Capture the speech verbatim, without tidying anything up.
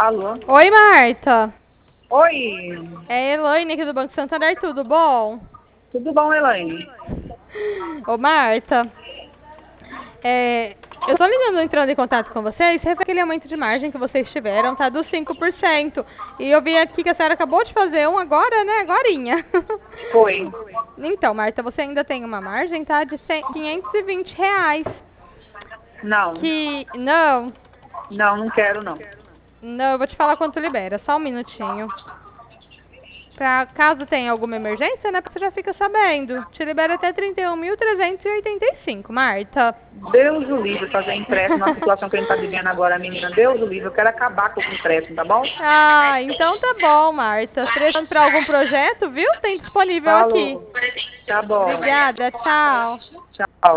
Alô? Oi, Marta. Oi, É a Elaine aqui do Banco Santander, tudo bom? tudo bom, Elaine? Ô, Marta, é, eu tô ligando, entrando em contato com vocês, refer aquele aumento de margem que vocês tiveram, tá? Dos cinco por cento. E eu vi aqui que a senhora acabou de fazer um agora, né? Agorinha. Foi. Então, Marta, você ainda tem uma margem, tá? De cem quinhentos e vinte reais. Não, Que, não, não, não quero não. não, eu vou te falar quanto libera, só um minutinho. Pra caso tenha alguma emergência, né? Você já fica sabendo. Te libera até trinta e um mil trezentos e oitenta e cinco, Marta. Deus o livre fazer empréstimo na situação que a gente tá vivendo agora, menina. Deus o livre, eu quero acabar com o empréstimo, tá bom? Ah, então tá bom, Marta. Precisando para algum projeto, viu? Tem disponível aqui. Falou. Tá bom. Obrigada, tchau. Tchau.